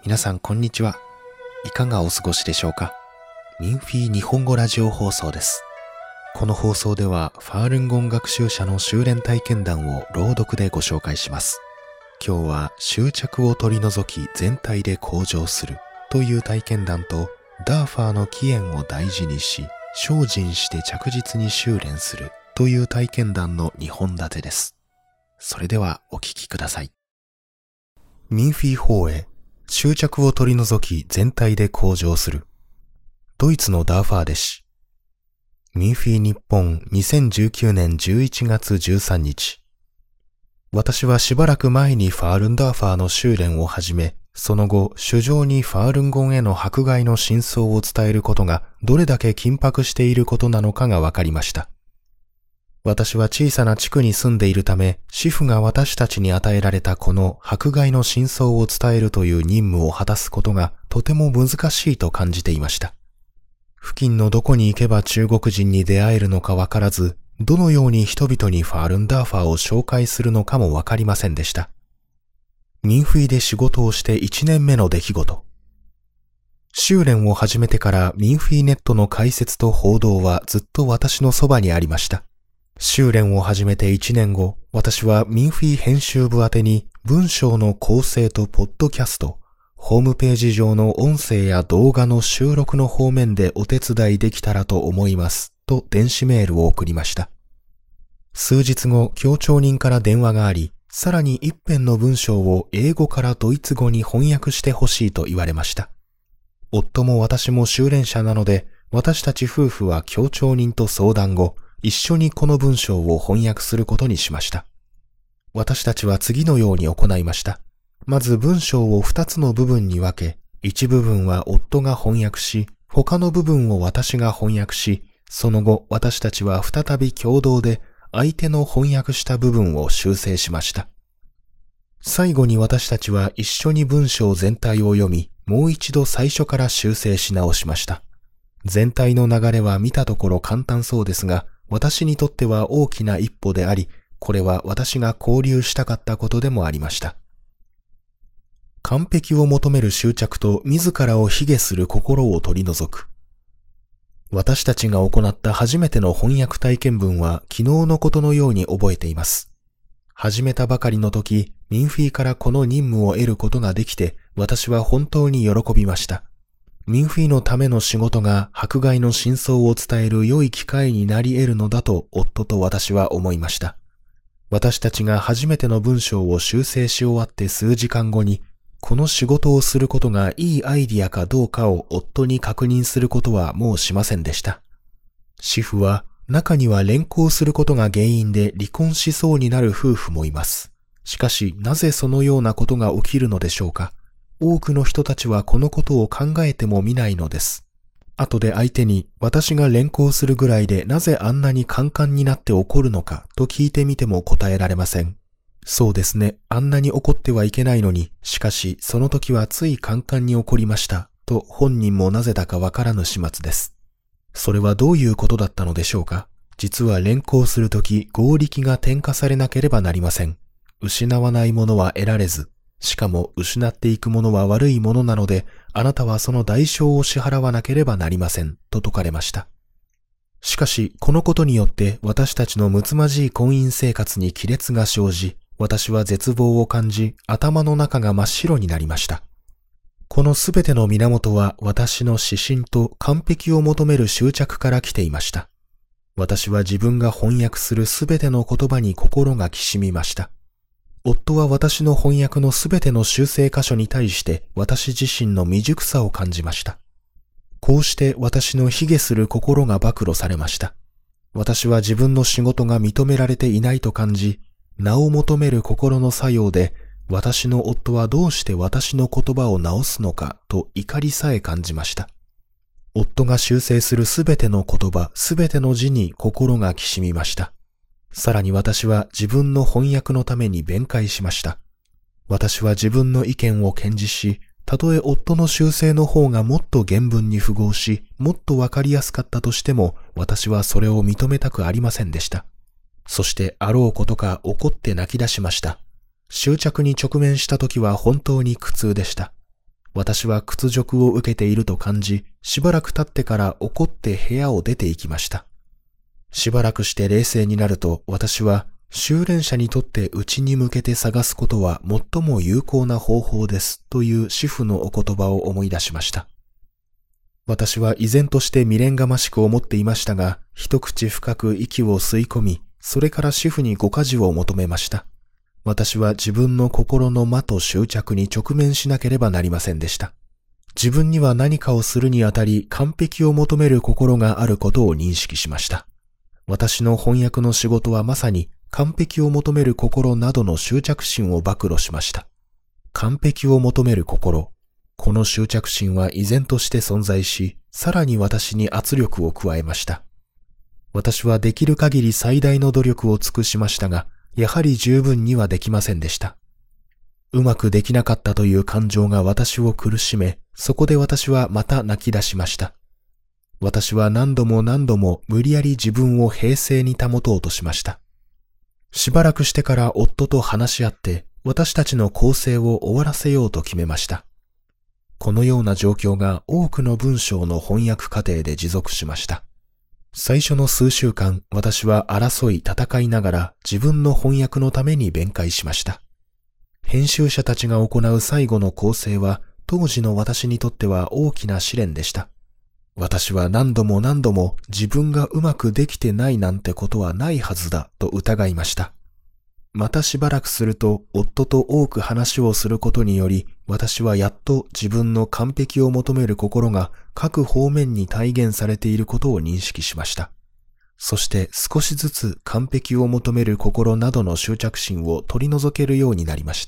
皆さんこんにちは。いかがお過ごしでしょうか。ミンフィー日本語ラジオ放送です。この放送ではファールンゴン学習者の修練体験談を朗読でご紹介します。今日は執着を取り除き全体で向上するという体験談と、ダーファーの起源を大事にし精進して着実に修練するという体験談の2本立てです。それではお聞きください。ミンフィー法へ執着を取り除き全体で向上する。ドイツのダーファー弟子。ミンフィー日本2019年11月13日。私はしばらく前にファールンダーファーの修練を始め、その後、主情にファールンゴンへの迫害の真相を伝えることがどれだけ緊迫していることなのかが分かりました。私は小さな地区に住んでいるため、師父が私たちに与えられたこの迫害の真相を伝えるという任務を果たすことがとても難しいと感じていました。付近のどこに行けば中国人に出会えるのかわからず、どのように人々にファールンダーファーを紹介するのかもわかりませんでした。ミンフィで仕事をして1年目の出来事。修練を始めてからミンフィネットの解説と報道はずっと私のそばにありました。修練を始めて1年後、私はミンフィ編集部宛てに文章の構成とポッドキャスト、ホームページ上の音声や動画の収録の方面でお手伝いできたらと思いますと電子メールを送りました。数日後、協調人から電話があり、さらに一編の文章を英語からドイツ語に翻訳してほしいと言われました。夫も私も修練者なので、私たち夫婦は協調人と相談後、一緒にこの文章を翻訳することにしました。私たちは次のように行いました。まず文章を2つの部分に分け、一部分は夫が翻訳し、他の部分を私が翻訳し、その後私たちは再び共同で相手の翻訳した部分を修正しました。最後に私たちは一緒に文章全体を読み、もう一度最初から修正し直しました。全体の流れは見たところ簡単そうですが、私にとっては大きな一歩であり、これは私が交流したかったことでもありました。完璧を求める執着と自らを卑下する心を取り除く。私たちが行った初めての翻訳体験文は昨日のことのように覚えています。始めたばかりの時、ミンフィからこの任務を得ることができて、私は本当に喜びました。ミンフィのための仕事が迫害の真相を伝える良い機会になり得るのだと夫と私は思いました。私たちが初めての文章を修正し終わって数時間後に、この仕事をすることがいいアイディアかどうかを夫に確認することはもうしませんでした。師父は、中には連行することが原因で離婚しそうになる夫婦もいます。しかし、なぜそのようなことが起きるのでしょうか。多くの人たちはこのことを考えてもみないのです。後で相手に私が連行するぐらいでなぜあんなにカンカンになって怒るのかと聞いてみても答えられません。そうですね、あんなに怒ってはいけないのに、しかしその時はついカンカンに怒りましたと本人もなぜだかわからぬ始末です。それはどういうことだったのでしょうか。実は連行するとき合力が転化されなければなりません。失わないものは得られず、しかも失っていくものは悪いものなので、あなたはその代償を支払わなければなりません、と説かれました。しかし、このことによって私たちのむつまじい婚姻生活に亀裂が生じ、私は絶望を感じ、頭の中が真っ白になりました。このすべての源は私の指針と完璧を求める執着から来ていました。私は自分が翻訳するすべての言葉に心がきしみました。夫は私の翻訳のすべての修正箇所に対して私自身の未熟さを感じました。こうして私の卑下する心が暴露されました。私は自分の仕事が認められていないと感じ、名を求める心の作用で、私の夫はどうして私の言葉を直すのかと怒りさえ感じました。夫が修正するすべての言葉、すべての字に心がきしみました。さらに私は自分の翻訳のために弁解しました。私は自分の意見を堅持し、たとえ夫の修正の方がもっと原文に符合し、もっとわかりやすかったとしても、私はそれを認めたくありませんでした。そしてあろうことか怒って泣き出しました。執着に直面した時は本当に苦痛でした。 私は屈辱を受けていると感じ、しばらく経ってから怒って部屋を出て行きました。しばらくして冷静になると、私は修練者にとって内に向けて探すことは最も有効な方法ですという師父のお言葉を思い出しました。私は依然として未練がましく思っていましたが、一口深く息を吸い込み、それから師父にご加持を求めました。私は自分の心の魔と執着に直面しなければなりませんでした。自分には何かをするにあたり完璧を求める心があることを認識しました。私の翻訳の仕事はまさに完璧を求める心などの執着心を暴露しました。完璧を求める心。この執着心は依然として存在し、さらに私に圧力を加えました。私はできる限り最大の努力を尽くしましたが、やはり十分にはできませんでした。うまくできなかったという感情が私を苦しめ、そこで私はまた泣き出しました。私は何度も何度も無理やり自分を平静に保とうとしました。しばらくしてから夫と話し合って、私たちの構成を終わらせようと決めました。このような状況が多くの文章の翻訳過程で持続しました。最初の数週間、私は争い戦いながら自分の翻訳のために弁解しました。編集者たちが行う最後の構成は、当時の私にとっては大きな試練でした。私は何度も何度も自分がうまくできてないなんてことはないはずだと疑いました。またしばらくすると夫と多く話をすることにより、私はやっと自分の完璧を求める心が各方面に体現されていることを認識しました。そして少しずつ完璧を求める心などの執着心を取り除けるようになりました。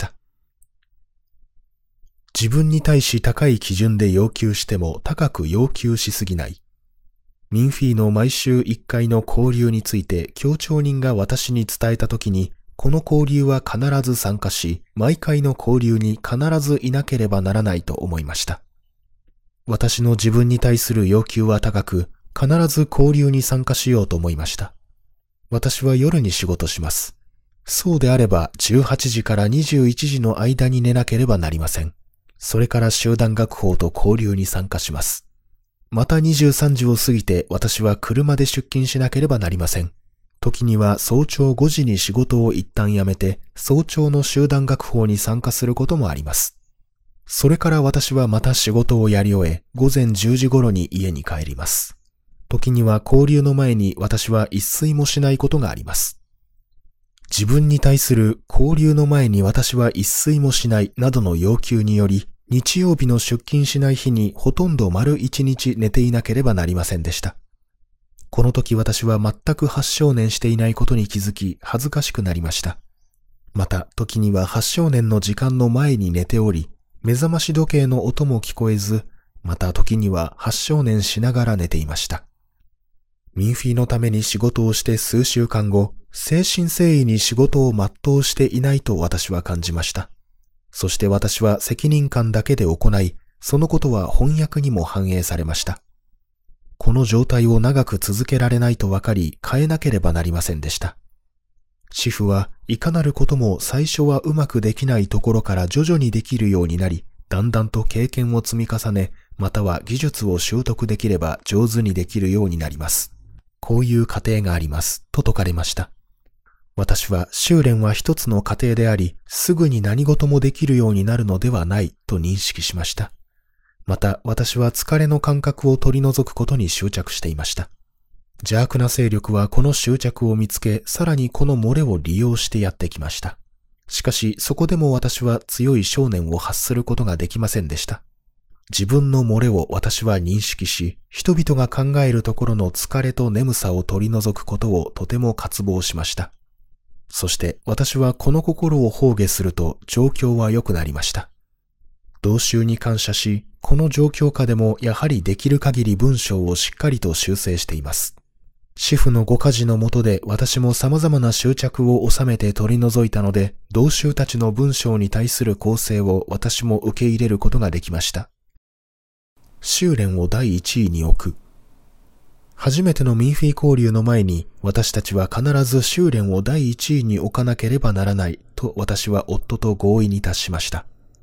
自分に対し高い基準で要求しても高く要求しすぎない。ミンフィーの毎週1回の交流について協調人が私に伝えたときに、この交流は必ず参加し、毎回の交流に必ずいなければならないと思いました。私の自分に対する要求は高く、必ず交流に参加しようと思いました。私は夜に仕事します。そうであれば18時から21時の間に寝なければなりません。それから集団学法と交流に参加します。また23時を過ぎて私は車で出勤しなければなりません。時には早朝5時に仕事を一旦辞めて、早朝の集団学法に参加することもあります。それから私はまた仕事をやり終え、午前10時頃に家に帰ります。時には交流の前に私は一睡もしないことがあります。自分に対する交流の前に私は一睡もしないなどの要求により、日曜日の出勤しない日にほとんど丸1日寝ていなければなりませんでした。この時私は全く8少年していないことに気づき恥ずかしくなりました。また時には8少年の時間の前に寝ており、目覚まし時計の音も聞こえず、また時には8少年しながら寝ていました。ミンフィのために仕事をして数週間後、誠心誠意に仕事を全うしていないと私は感じました。そして私は責任感だけで行い、そのことは翻訳にも反映されました。この状態を長く続けられないと分かり変えなければなりませんでした。師父はいかなることも最初はうまくできないところから徐々にできるようになり、だんだんと経験を積み重ね、または技術を習得できれば上手にできるようになります。こういう過程があります、と説かれました。私は修練は一つの過程であり、すぐに何事もできるようになるのではないと認識しました。また私は疲れの感覚を取り除くことに執着していました。邪悪な勢力はこの執着を見つけ、さらにこの漏れを利用してやってきました。しかしそこでも私は強い想念を発することができませんでした。自分の漏れを私は認識し、人々が考えるところの疲れと眠さを取り除くことをとても渇望しました。そして私はこの心を放下すると状況は良くなりました。同州に感謝し、この状況下でもやはりできる限り文章をしっかりと修正しています。師父のご加持のもとで私も様々な執着を収めて取り除いたので、同州たちの文章に対する構成を私も受け入れることができました。修練を第一位に置く。初めてのミンフィ交流の前に、私たちは必ず修練を第一位に置かなければならないと私は夫と合意に達しました。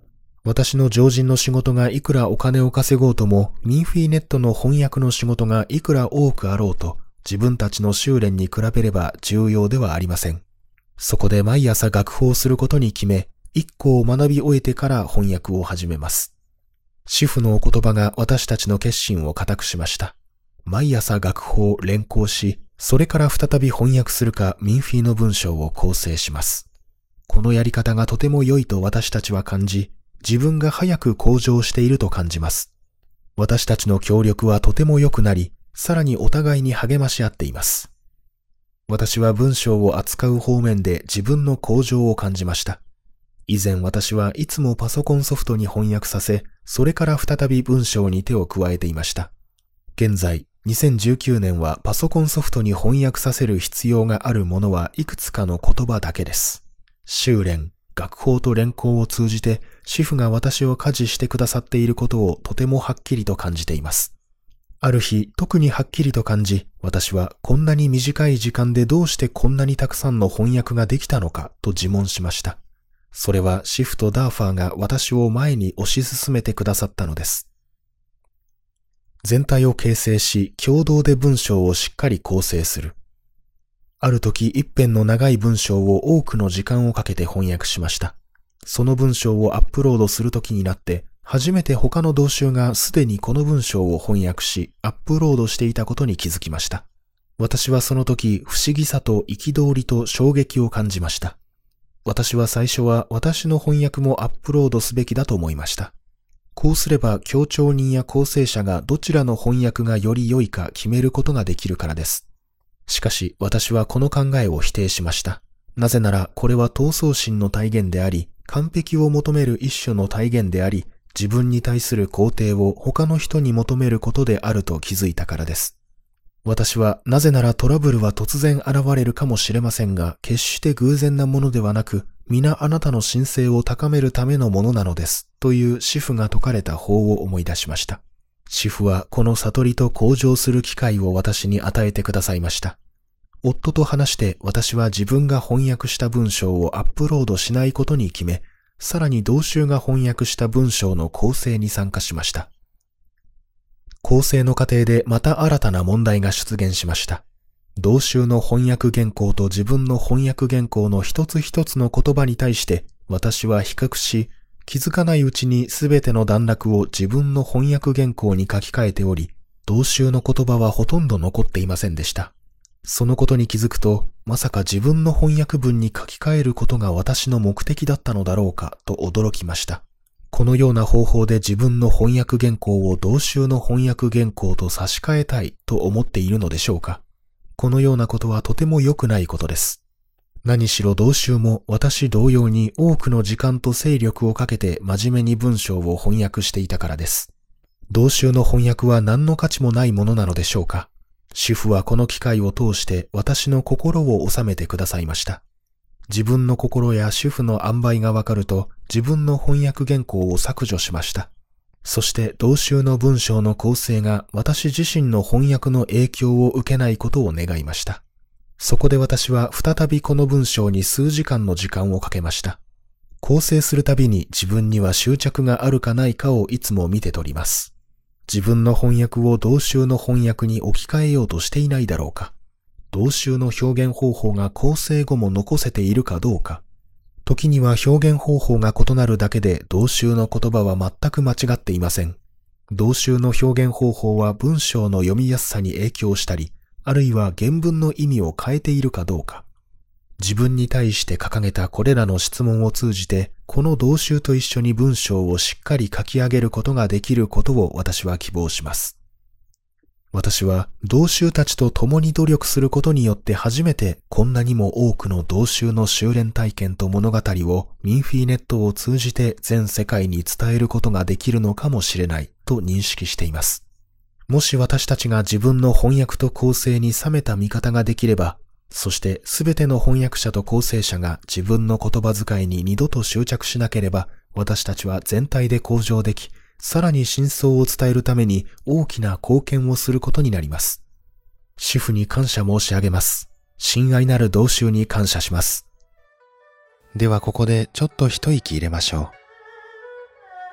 私の常人の仕事がいくらお金を稼ごうとも、ミンフィーネットの翻訳の仕事がいくら多くあろうと、自分たちの修練に比べれば重要ではありません。そこで毎朝楽譜をすることに決め、一個を学び終えてから翻訳を始めます。師父のお言葉が私たちの決心を固くしました。毎朝楽譜を連行し、それから再び翻訳するかミンフィーの文章を構成します。このやり方がとても良いと私たちは感じ、自分が早く向上していると感じます。私たちの協力はとても良くなり、さらにお互いに励まし合っています。私は文章を扱う方面で自分の向上を感じました。以前私はいつもパソコンソフトに翻訳させ、それから再び文章に手を加えていました。現在、2019年はパソコンソフトに翻訳させる必要があるものはいくつかの言葉だけです。修練、楽法と連行を通じて、師父が私を加持してくださっていることをとてもはっきりと感じています。ある日、特にはっきりと感じ、私はこんなに短い時間でどうしてこんなにたくさんの翻訳ができたのかと自問しました。それは師父とダーファーが私を前に推し進めてくださったのです。全体を形成し、共同で文章をしっかり構成する。ある時、一編の長い文章を多くの時間をかけて翻訳しました。その文章をアップロードする時になって、初めて他の同州がすでにこの文章を翻訳し、アップロードしていたことに気づきました。私はその時、不思議さと憤りと衝撃を感じました。私は最初は私の翻訳もアップロードすべきだと思いました。こうすれば協調人や構成者がどちらの翻訳がより良いか決めることができるからです。しかし私はこの考えを否定しました。なぜならこれは闘争心の体現であり、完璧を求める一種の体現であり、自分に対する肯定を他の人に求めることであると気づいたからです。私はなぜならトラブルは突然現れるかもしれませんが、決して偶然なものではなく、皆あなたの神聖を高めるためのものなのです、という師父が説かれた法を思い出しました。師父はこの悟りと向上する機会を私に与えてくださいました。夫と話して私は自分が翻訳した文章をアップロードしないことに決め、さらに同州が翻訳した文章の構成に参加しました。構成の過程でまた新たな問題が出現しました。同州の翻訳原稿と自分の翻訳原稿の一つ一つの言葉に対して私は比較し、気づかないうちにすべての段落を自分の翻訳原稿に書き換えており、同州の言葉はほとんど残っていませんでした。そのことに気づくと、まさか自分の翻訳文に書き換えることが私の目的だったのだろうかと驚きました。このような方法で自分の翻訳原稿を同州の翻訳原稿と差し替えたいと思っているのでしょうか。このようなことはとても良くないことです。何しろ同州も私同様に多くの時間と精力をかけて真面目に文章を翻訳していたからです。同州の翻訳は何の価値もないものなのでしょうか。主婦はこの機会を通して私の心を収めてくださいました。自分の心や主婦の塩梅がわかると自分の翻訳原稿を削除しました。そして同州の文章の構成が私自身の翻訳の影響を受けないことを願いました。そこで私は再びこの文章に数時間の時間をかけました。構成するたびに自分には執着があるかないかをいつも見て取ります。自分の翻訳を同州の翻訳に置き換えようとしていないだろうか。同州の表現方法が構成後も残せているかどうか。時には表現方法が異なるだけで同州の言葉は全く間違っていません。同州の表現方法は文章の読みやすさに影響したり、あるいは原文の意味を変えているかどうか。自分に対して掲げたこれらの質問を通じて、この同州と一緒に文章をしっかり書き上げることができることを私は希望します。私は同州たちと共に努力することによって初めてこんなにも多くの同州の修練体験と物語をミンフィーネットを通じて全世界に伝えることができるのかもしれないと認識しています。もし私たちが自分の翻訳と構成に冷めた見方ができれば、そしてすべての翻訳者と構成者が自分の言葉遣いに二度と執着しなければ、私たちは全体で向上でき、さらに真相を伝えるために大きな貢献をすることになります。主婦に感謝申し上げます。親愛なる同州に感謝します。ではここでちょっと一息入れましょう。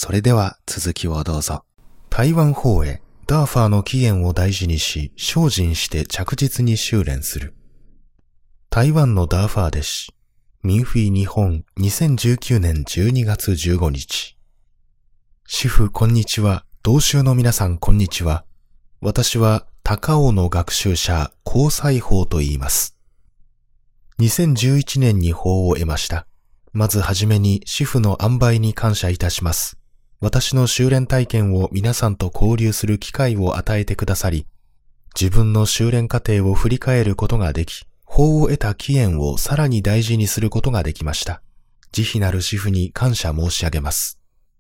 それでは続きをどうぞ。台湾法へダーファーの起源を大事にし、精進して着実に修練する。台湾のダーファー弟子、ミンフィ日本2019年12月15日。師父こんにちは。同修の皆さんこんにちは。私は高尾の学習者、高西法と言います。2011年に法を得ました。まずはじめに師父の塩梅に感謝いたします。私の修練体験を皆さんと交流する機会を与えてくださり、自分の修練過程を振り返ることができ、法を得た起源をさらに大事にすることができました。慈悲なる師父に感謝申し上げます。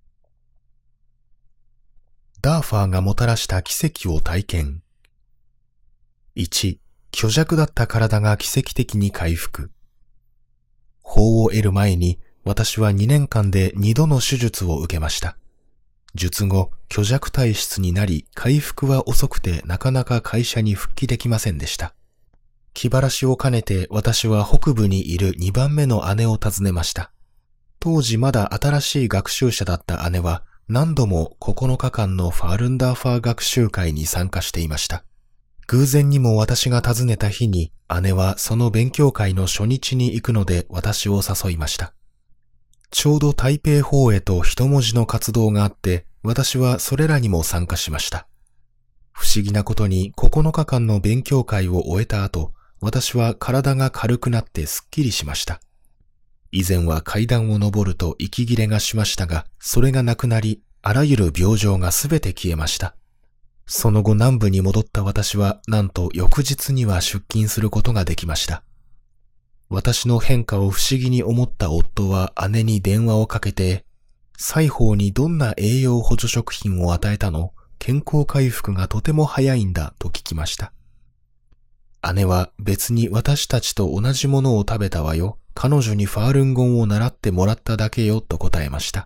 ダーファーがもたらした奇跡を体験。1、虚弱だった体が奇跡的に回復。法を得る前に私は2年間で2度の手術を受けました。術後、虚弱体質になり、回復は遅くてなかなか会社に復帰できませんでした。気晴らしを兼ねて私は北部にいる2番目の姉を訪ねました。当時まだ新しい学習者だった姉は何度も9日間のファールンダーファー学習会に参加していました。偶然にも私が訪ねた日に姉はその勉強会の初日に行くので私を誘いました。ちょうど台北法へと一文字の活動があって私はそれらにも参加しました。不思議なことに9日間の勉強会を終えた後、私は体が軽くなってすっきりしました。以前は階段を登ると息切れがしましたが、それがなくなり、あらゆる病状がすべて消えました。その後南部に戻った私は、なんと翌日には出勤することができました。私の変化を不思議に思った夫は姉に電話をかけて、西方にどんな栄養補助食品を与えたの？健康回復がとても早いんだと聞きました。姉は別に私たちと同じものを食べたわよ。彼女にファールンゴンを習ってもらっただけよと答えました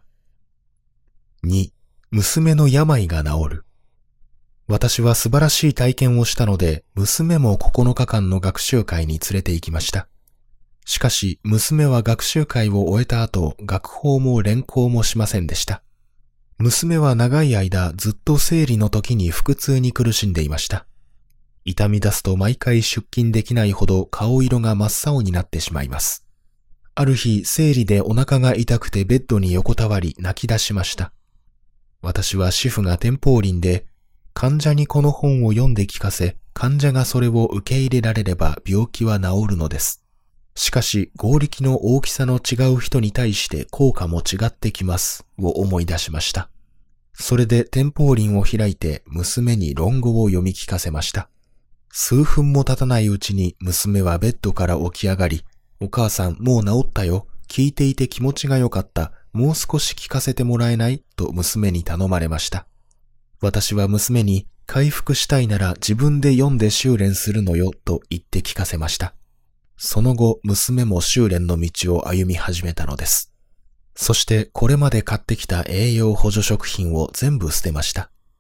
。2、娘の病が治る。私は素晴らしい体験をしたので、娘も9日間の学習会に連れて行きました。しかし、娘は学習会を終えた後、学法も連行もしませんでした。娘は長い間ずっと生理の時に腹痛に苦しんでいました。痛み出すと毎回出勤できないほど顔色が真っ青になってしまいます。ある日、生理でお腹が痛くてベッドに横たわり泣き出しました。私は師父が天保林で、患者にこの本を読んで聞かせ、患者がそれを受け入れられれば病気は治るのです。しかし、合力の大きさの違う人に対して効果も違ってきます、を思い出しました。それで天保林を開いて娘に論語を読み聞かせました。数分も経たないうちに娘はベッドから起き上がり、お母さんもう治ったよ。聞いていて気持ちが良かった。もう少し聞かせてもらえないと娘に頼まれました。私は娘に回復したいなら自分で読んで修練するのよと言って聞かせました。その後、娘も修練の道を歩み始めたのです。そしてこれまで買ってきた栄養補助食品を全部捨てました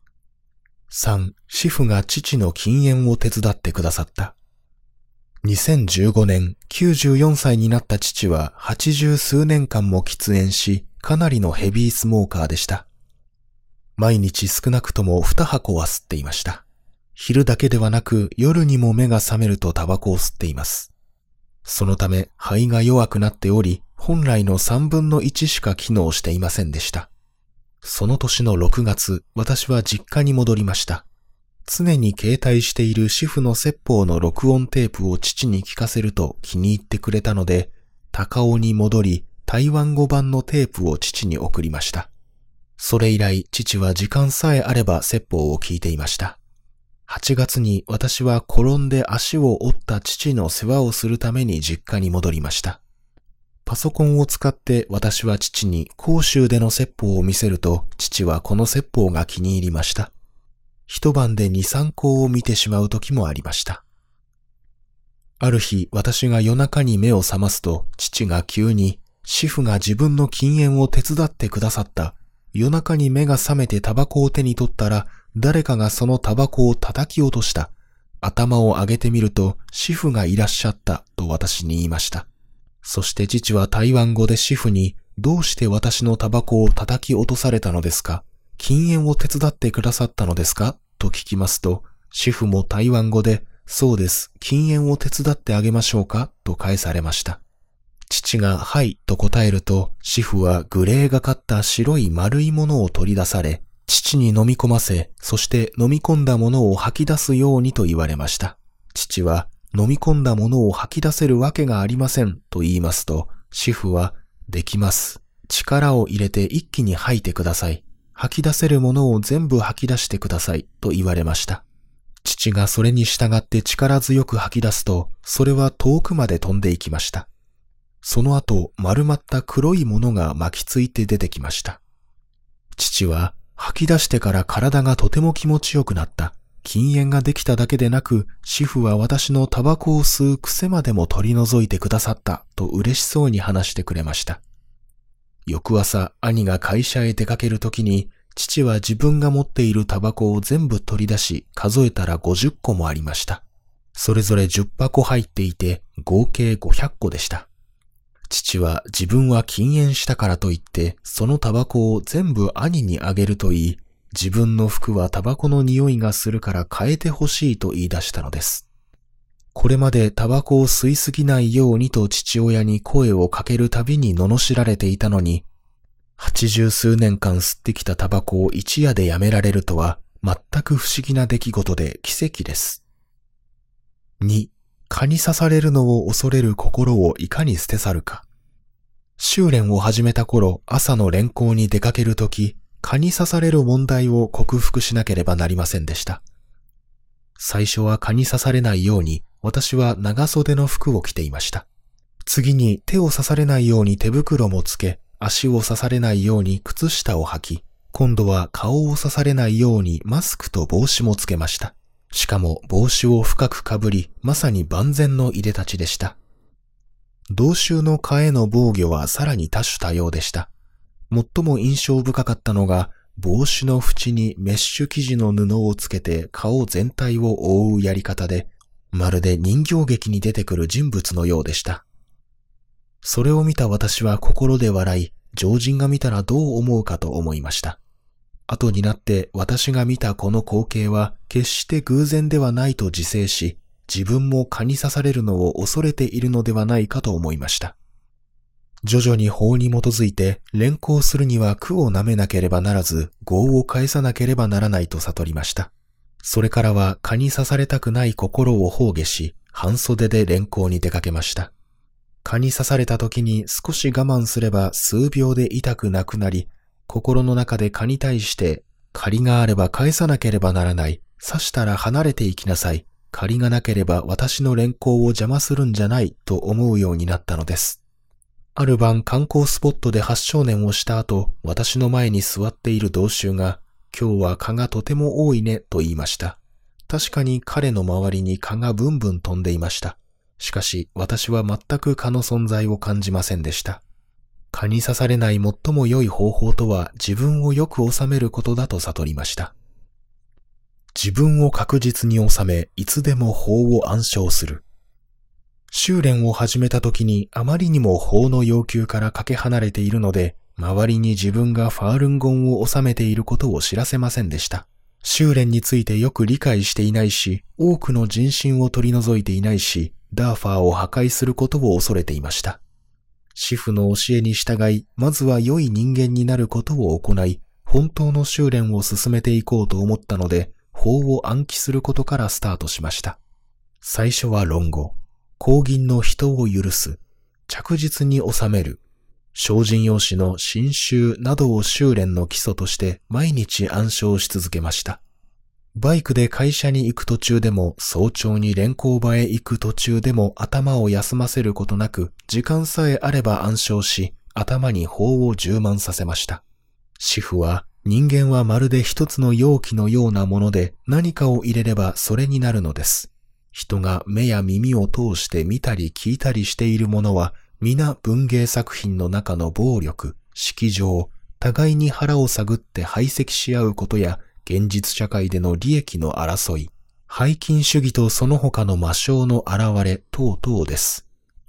。3、師父が父の禁煙を手伝ってくださった。2015年、94歳になった父は80数年間も喫煙し、かなりのヘビースモーカーでした。毎日少なくとも2箱は吸っていました。昼だけではなく夜にも目が覚めるとタバコを吸っています。そのため肺が弱くなっており、本来の3分の1しか機能していませんでした。その年の6月、私は実家に戻りました。常に携帯している師父の説法の録音テープを父に聞かせると気に入ってくれたので、高尾に戻り、台湾語版のテープを父に送りました。それ以来、父は時間さえあれば説法を聞いていました。8月に私は転んで足を折った父の世話をするために実家に戻りました。パソコンを使って私は父に広州での説法を見せると、父はこの説法が気に入りました。一晩で2、3項を見てしまう時もありました。ある日、私が夜中に目を覚ますと、父が急に、師父が自分の禁煙を手伝ってくださった。夜中に目が覚めてタバコを手に取ったら、誰かがそのタバコを叩き落とした。頭を上げてみると、師父がいらっしゃったと私に言いました。そして父は台湾語で師父に、 どうして私のタバコを叩き落とされたのですか？禁煙を手伝ってくださったのですか？と聞きますと、主婦も台湾語で、そうです、禁煙を手伝ってあげましょうか？と返されました。父がはいと答えると、主婦はグレーがかった白い丸いものを取り出され、父に飲み込ませ、そして飲み込んだものを吐き出すようにと言われました。父は、飲み込んだものを吐き出せるわけがありませんと言いますと、主婦は、できます。力を入れて一気に吐いてください。吐き出せるものを全部吐き出してくださいと言われました。父がそれに従って力強く吐き出すと、それは遠くまで飛んでいきました。その後、丸まった黒いものが巻きついて出てきました。父は、吐き出してから体がとても気持ちよくなった。禁煙ができただけでなく、主婦は私のタバコを吸う癖までも取り除いてくださったと嬉しそうに話してくれました。翌朝、兄が会社へ出かけるときに、父は自分が持っているタバコを全部取り出し、数えたら50個もありました。それぞれ10箱入っていて、合計500個でした。父は自分は禁煙したからといって、そのタバコを全部兄にあげると言い、自分の服はタバコの匂いがするから変えてほしいと言い出したのです。これまでタバコを吸いすぎないようにと父親に声をかけるたびに罵られていたのに、80数年間吸ってきたタバコを一夜でやめられるとは全く不思議な出来事で奇跡です。2、蚊に刺されるのを恐れる心をいかに捨て去るか。修練を始めた頃、朝の練行に出かけるとき、蚊に刺される問題を克服しなければなりませんでした。最初は蚊に刺されないように、私は長袖の服を着ていました。次に手を刺されないように手袋もつけ、足を刺されないように靴下を履き、今度は顔を刺されないようにマスクと帽子もつけました。しかも帽子を深くかぶり、まさに万全のいでたちでした。同種の蚊への防御はさらに多種多様でした。最も印象深かったのが、帽子の縁にメッシュ生地の布をつけて顔全体を覆うやり方で、まるで人形劇に出てくる人物のようでした。それを見た私は心で笑い、常人が見たらどう思うかと思いました。後になって私が見たこの光景は決して偶然ではないと自制し、自分も蚊に刺されるのを恐れているのではないかと思いました。徐々に法に基づいて連行するには苦をなめなければならず、業を返さなければならないと悟りました。それからは蚊に刺されたくない心を放下し、半袖で連行に出かけました。蚊に刺された時に少し我慢すれば数秒で痛くなくなり、心の中で蚊に対して、借りがあれば返さなければならない。刺したら離れていきなさい。借りがなければ私の連行を邪魔するんじゃないと思うようになったのです。ある晩観光スポットで8少年をした後、私の前に座っている同衆が、今日は蚊がとても多いねと言いました。確かに彼の周りに蚊がブンブン飛んでいました。しかし私は全く蚊の存在を感じませんでした。蚊に刺されない最も良い方法とは自分をよく収めることだと悟りました。自分を確実に収め、いつでも法を暗唱する。修練を始めた時にあまりにも法の要求からかけ離れているので、周りに自分がファールンゴンを収めていることを知らせませんでした。修練についてよく理解していないし、多くの人心を取り除いていないし、ダーファーを破壊することを恐れていました。師父の教えに従い、まずは良い人間になることを行い、本当の修練を進めていこうと思ったので、法を暗記することからスタートしました。最初は論語、公銀の人を許す、着実に収める、精進用紙の真宗などを修練の基礎として毎日暗唱し続けました。バイクで会社に行く途中でも早朝に連行場へ行く途中でも頭を休ませることなく時間さえあれば暗唱し頭に法を充満させました。師父は人間はまるで一つの容器のようなもので何かを入れればそれになるのです。人が目や耳を通して見たり聞いたりしているものは皆文芸作品の中の暴力、色情、互いに腹を探って排斥し合うことや現実社会での利益の争い、背金主義とその他の魔性の現れ等々です。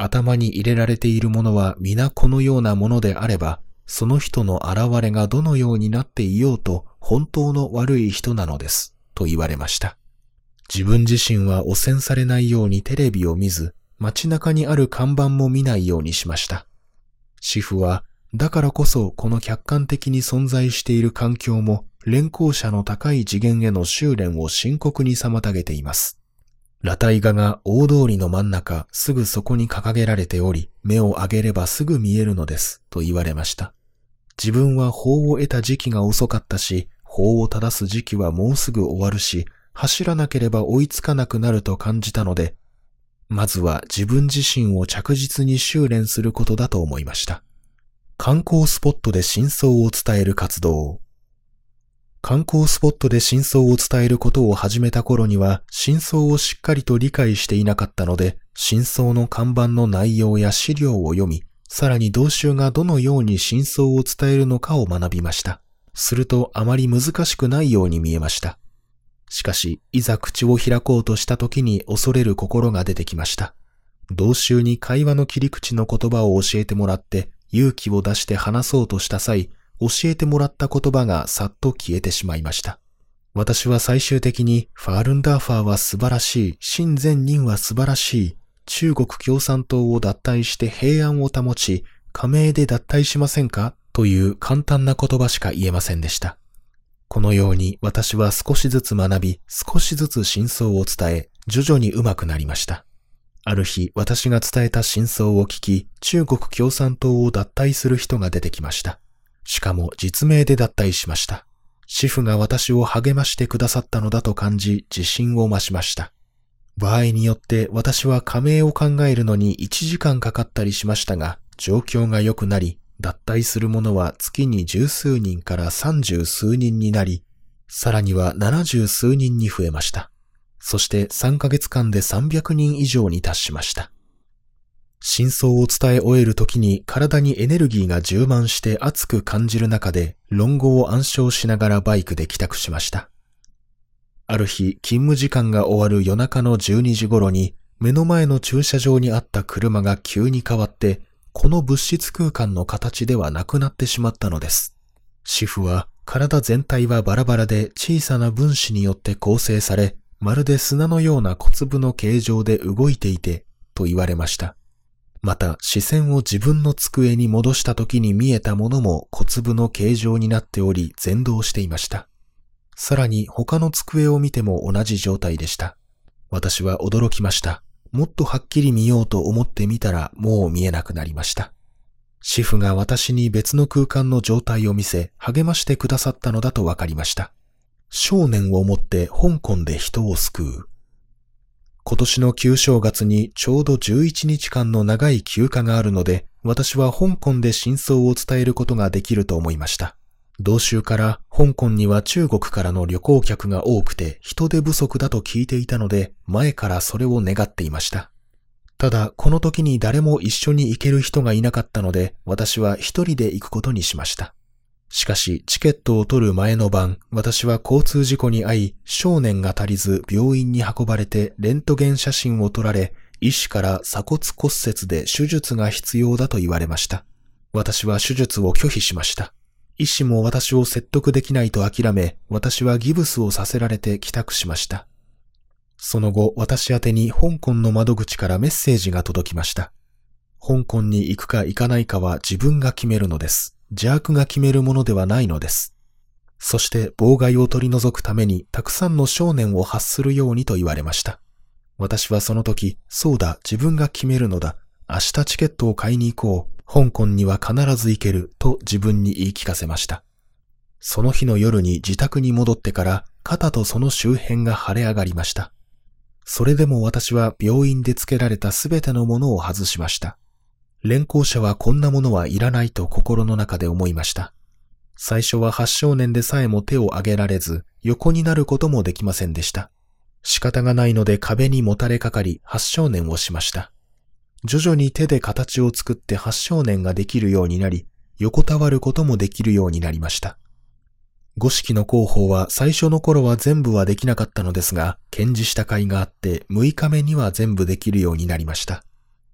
頭に入れられているものは皆このようなものであれば、その人の現れがどのようになっていようと本当の悪い人なのです、と言われました。自分自身は汚染されないようにテレビを見ず、街中にある看板も見ないようにしました。師父は、だからこそこの客観的に存在している環境も、錬光者の高い次元への修練を深刻に妨げています。裸体画が大通りの真ん中、すぐそこに掲げられており、目を上げればすぐ見えるのです、と言われました。自分は法を得た時期が遅かったし、法を正す時期はもうすぐ終わるし、走らなければ追いつかなくなると感じたので、まずは自分自身を着実に修練することだと思いました。観光スポットで真相を伝える活動。観光スポットで真相を伝えることを始めた頃には、真相をしっかりと理解していなかったので、真相の看板の内容や資料を読み、さらに同州がどのように真相を伝えるのかを学びました。するとあまり難しくないように見えました。しかし、いざ口を開こうとした時に恐れる心が出てきました。同州に会話の切り口の言葉を教えてもらって勇気を出して話そうとした際、教えてもらった言葉がさっと消えてしまいました。私は最終的にファールンダーファーは素晴らしい、真善人は素晴らしい、中国共産党を脱退して平安を保ち、加盟で脱退しませんかという簡単な言葉しか言えませんでした。このように私は少しずつ学び、少しずつ真相を伝え、徐々に上手くなりました。ある日、私が伝えた真相を聞き、中国共産党を脱退する人が出てきました。しかも実名で脱退しました。師父が私を励ましてくださったのだと感じ、自信を増しました。場合によって私は加盟を考えるのに1時間かかったりしましたが、状況が良くなり、脱退する者は月に10数人から30数人になり、さらには70数人に増えました。そして3ヶ月間で300人以上に達しました。真相を伝え終えるときに体にエネルギーが充満して熱く感じる中で論語を暗唱しながらバイクで帰宅しました。ある日、勤務時間が終わる夜中の12時頃に目の前の駐車場にあった車が急に変わってこの物質空間の形ではなくなってしまったのです。師父は体全体はバラバラで小さな分子によって構成され、まるで砂のような小粒の形状で動いていてと言われました。また視線を自分の机に戻した時に見えたものも小粒の形状になっており全動していました。さらに他の机を見ても同じ状態でした。私は驚きました。もっとはっきり見ようと思ってみたらもう見えなくなりました。師父が私に別の空間の状態を見せ励ましてくださったのだとわかりました。少年をもって香港で人を救う。今年の旧正月にちょうど11日間の長い休暇があるので、私は香港で真相を伝えることができると思いました。同州から香港には中国からの旅行客が多くて人手不足だと聞いていたので、前からそれを願っていました。ただ、この時に誰も一緒に行ける人がいなかったので、私は一人で行くことにしました。しかし、チケットを取る前の晩、私は交通事故に遭い、少年が足りず病院に運ばれてレントゲン写真を撮られ、医師から鎖骨骨折で手術が必要だと言われました。私は手術を拒否しました。医師も私を説得できないと諦め、私はギブスをさせられて帰宅しました。その後、私宛に香港の窓口からメッセージが届きました。香港に行くか行かないかは自分が決めるのです。邪悪が決めるものではないのです。そして妨害を取り除くためにたくさんの少年を発するようにと言われました。私はその時、そうだ、自分が決めるのだ。明日チケットを買いに行こう。香港には必ず行けると自分に言い聞かせました。その日の夜に自宅に戻ってから肩とその周辺が腫れ上がりました。それでも私は病院でつけられたすべてのものを外しました。連行者はこんなものはいらないと心の中で思いました。最初は8少年でさえも手を挙げられず、横になることもできませんでした。仕方がないので壁にもたれかかり8少年をしました。徐々に手で形を作って8少年ができるようになり、横たわることもできるようになりました。五式の広報は最初の頃は全部はできなかったのですが、検事した甲斐があって6日目には全部できるようになりました。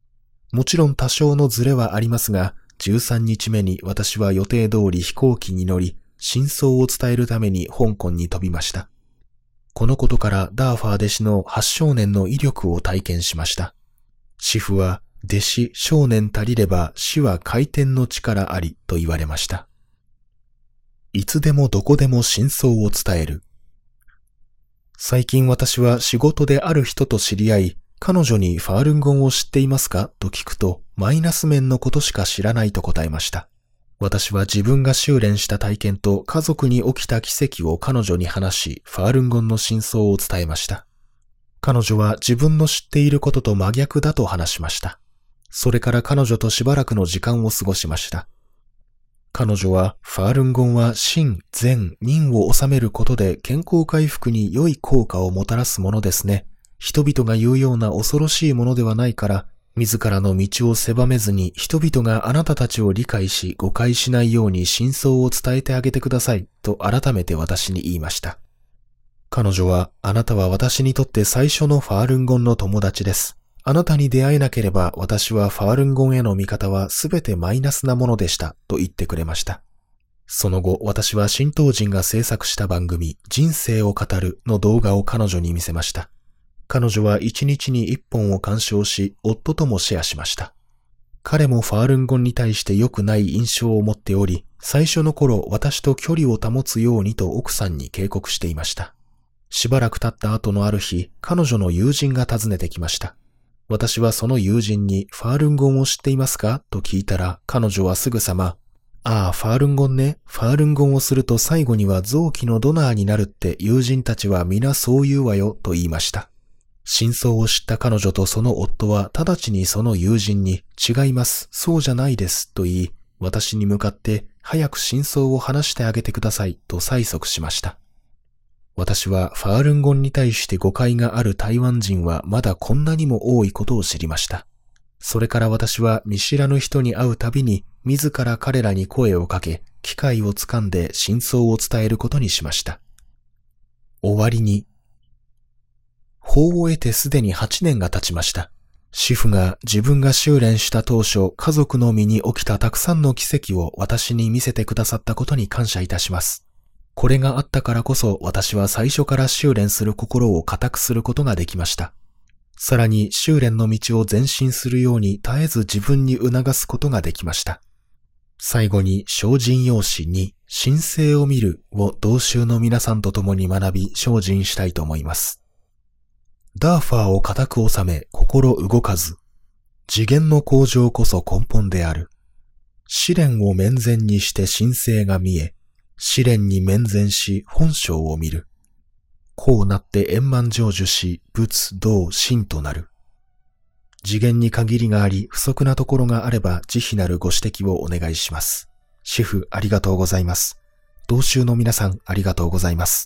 もちろん多少のズレはありますが、13日目に私は予定通り飛行機に乗り、真相を伝えるために香港に飛びました。このことからダーファー弟子の8少年の威力を体験しました。師父は、弟子少年足りれば死は回転の力ありと言われました。いつでもどこでも真相を伝える。最近私は仕事である人と知り合い、彼女にファールンゴンを知っていますかと聞くと、マイナス面のことしか知らないと答えました。私は自分が修練した体験と家族に起きた奇跡を彼女に話し、ファールンゴンの真相を伝えました。彼女は自分の知っていることと真逆だと話しました。それから彼女としばらくの時間を過ごしました。彼女は、ファールンゴンは心、善、任を収めることで健康回復に良い効果をもたらすものですね。人々が言うような恐ろしいものではないから、自らの道を狭めずに人々があなたたちを理解し誤解しないように真相を伝えてあげてくださいと改めて私に言いました。彼女は、あなたは私にとって最初のファールンゴンの友達です。あなたに出会えなければ私はファールンゴンへの見方はすべてマイナスなものでしたと言ってくれました。その後私は神道人が制作した番組人生を語るの動画を彼女に見せました。彼女は1日に1本を鑑賞し夫ともシェアしました。彼もファールンゴンに対して良くない印象を持っており、最初の頃私と距離を保つようにと奥さんに警告していました。しばらく経った後のある日、彼女の友人が訪ねてきました。私はその友人にファールンゴンを知っていますかと聞いたら、彼女はすぐさま、ああ、ファールンゴンね。ファールンゴンをすると最後には臓器のドナーになるって友人たちは皆そう言うわよと言いました。真相を知った彼女とその夫は直ちにその友人に違います、そうじゃないですと言い、私に向かって早く真相を話してあげてくださいと催促しました。私はファールンゴンに対して誤解がある台湾人はまだこんなにも多いことを知りました。それから私は見知らぬ人に会うたびに自ら彼らに声をかけ、機会をつかんで真相を伝えることにしました。終わりに、法を得てすでに8年が経ちました。師父が自分が修練した当初、家族の身に起きたたくさんの奇跡を私に見せてくださったことに感謝いたします。これがあったからこそ私は最初から修練する心を固くすることができました。さらに修練の道を前進するように絶えず自分に促すことができました。最後に精進用紙に神聖を見るを同修の皆さんと共に学び精進したいと思います。ダーファーを固く収め心動かず。次元の向上こそ根本である。試練を面前にして神聖が見え、試練に面前し本性を見る。こうなって円満成就し、仏、道、真となる。次元に限りがあり、不足なところがあれば、慈悲なるご指摘をお願いします。師父、ありがとうございます。同修の皆さん、ありがとうございます。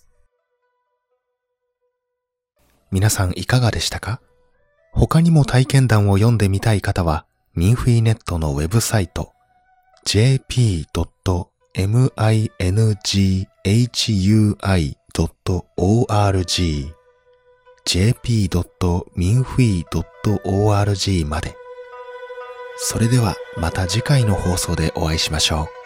皆さんいかがでしたか？他にも体験談を読んでみたい方は、ミンフィーネットのウェブサイト、jp.minghui.org jp.minfui.org まで。それではまた次回の放送でお会いしましょう。